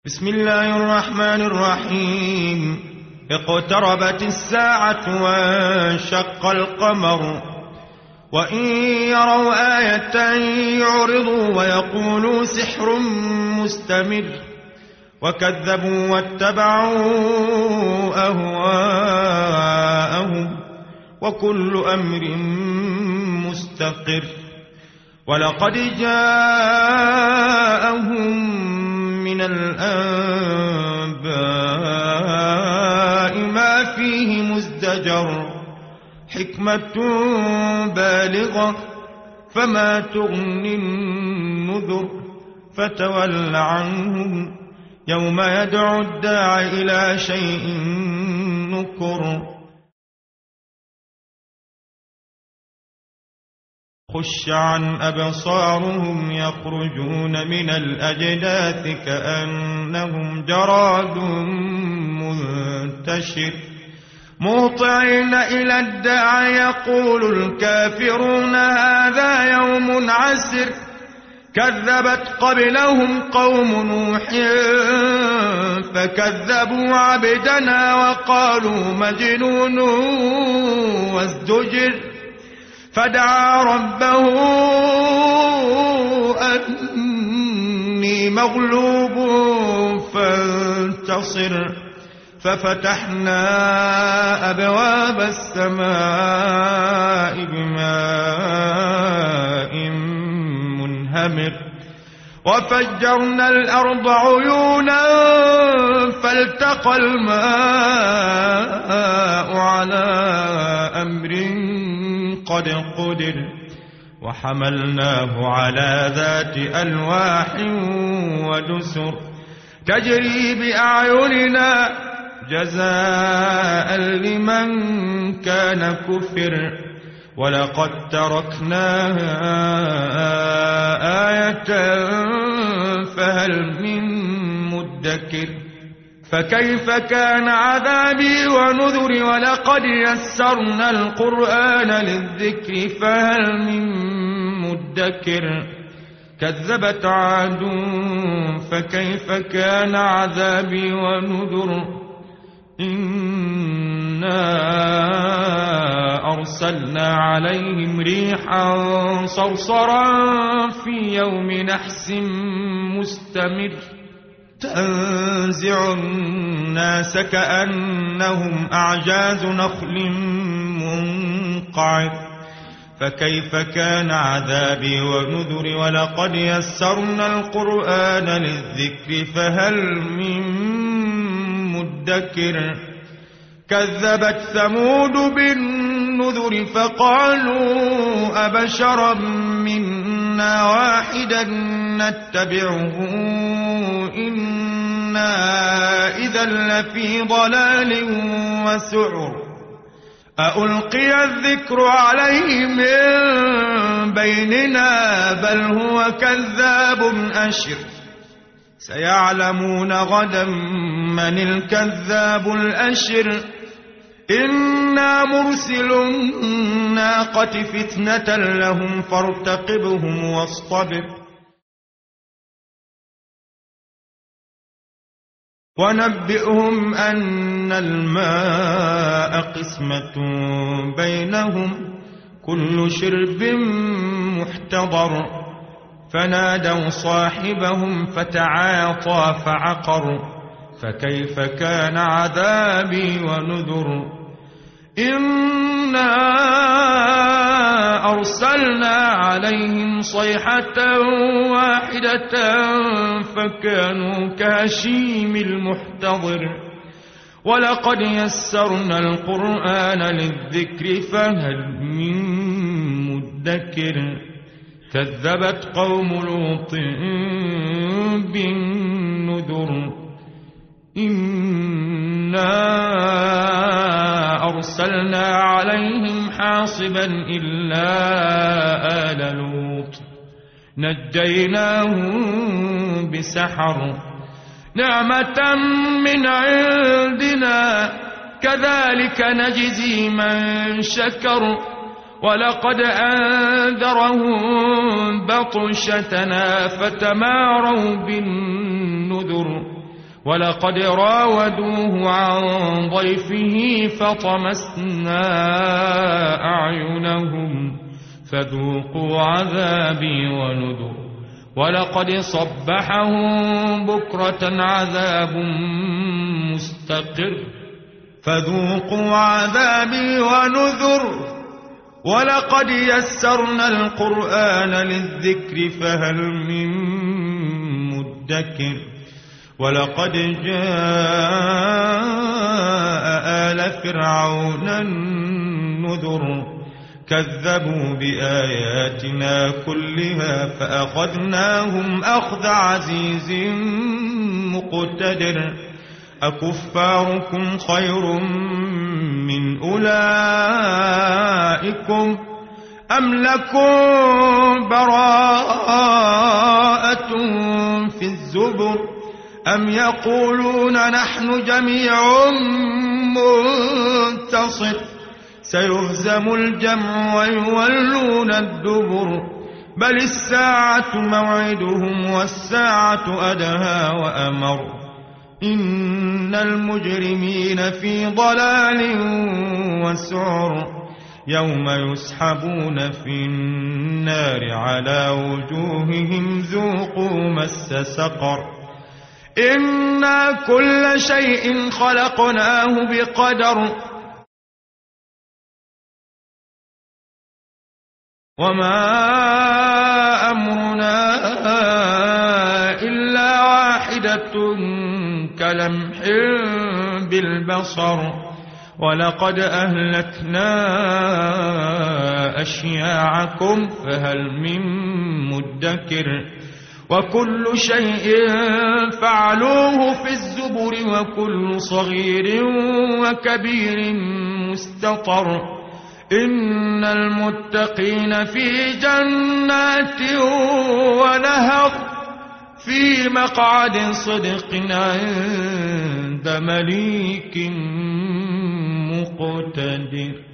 بسم الله الرحمن الرحيم. اقتربت الساعة وانشق القمر وإن يروا آية يعرضوا ويقولوا سحر مستمر وكذبوا واتبعوا أهواءهم وكل أمر مستقر. ولقد جاءهم من الأنباء ما فيه مزدجر حكمة بالغة فما تغني النذر فتول عنهم يوم يدعو الداع إلى شيء نكر. خش عن أبصارهم يخرجون من الأجداث كأنهم جراد منتشر مهطعين إلى الداع يقول الكافرون هذا يوم عسر. كذبت قبلهم قوم نوح فكذبوا عبدنا وقالوا مجنون وازدجر. فدعا ربه أني مغلوب فانتصر. ففتحنا أبواب السماء بماء منهمر وفجرنا الأرض عيونا فالتقى الماء على أمر قد قدر وحملناه على ذات ألواح ودسر تجري بأعيننا جزاء لمن كان كفر. ولقد تركناها آية فهل من مدكر. فكيف كان عذابي ونذر. ولقد يسرنا القرآن للذكر فهل من مدكر. كذبت عاد فكيف كان عذابي ونذر. إنا أرسلنا عليهم ريحا صرصرا في يوم نحس مستمر تنزع الناس كأنهم أعجاز نخل منقعر. فكيف كان عذابي ونذر. ولقد يسرنا القرآن للذكر فهل من مدكر. كذبت ثمود بالنذر فقالوا أبشرا منا واحدا نتبعه إنا إذا لفي ضلال وسعر. ألقي الذكر عليه من بيننا بل هو كذاب أشر. سيعلمون غدا من الكذاب الأشر. إنا مرسل الناقة فتنة لهم فارتقبهم واصطبر. ونبئهم أن الماء قسمة بينهم كل شرب محتضر. فنادوا صاحبهم فتعاطى فعقر. فكيف كان عذابي ونذر. إنا أرسلنا عليهم صيحة واحدة فكانوا كهشيم المحتضر. ولقد يسرنا القرآن للذكر فهل من مدكر. كذبت قوم لوط بالنذر. إنا أرسلنا عليهم حاصبا إلا آل لوط نجيناهم بسحر نعمة من عندنا كذلك نجزي من شكر. ولقد أنذرهم بطشتنا فتماروا بالنذر ولقد راودوه عن ضيفه فطمسنا أعينهم فذوقوا عذابي ونذر ولقد صبحهم بكرة عذاب مستقر فذوقوا عذابي ونذر ولقد يسرنا القرآن للذكر فهل من مدكر ولقد جاء آل فرعون النذر كذبوا بآياتنا كلها فأخذناهم أخذ عزيز مقتدر أكفاركم خير من أولئكم أم لكم براءة في الزبر أم يقولون نحن جميع منتصر سيهزم الجمع ويولون الدبر بل الساعة موعدهم والساعة أدهى وأمر إن المجرمين في ضلال وسعر يوم يسحبون في النار على وجوههم ذوقوا مس سقر إنا كل شيء خلقناه بقدر وما أمرنا إلا واحدة كلمح بالبصر ولقد أهلكنا أشياعكم فهل من مدكر وكل شيء فعلوه في الزبر وكل صغير وكبير مستطر إن المتقين في جنات ونهر في مقعد صدق عند مليك مقتدر.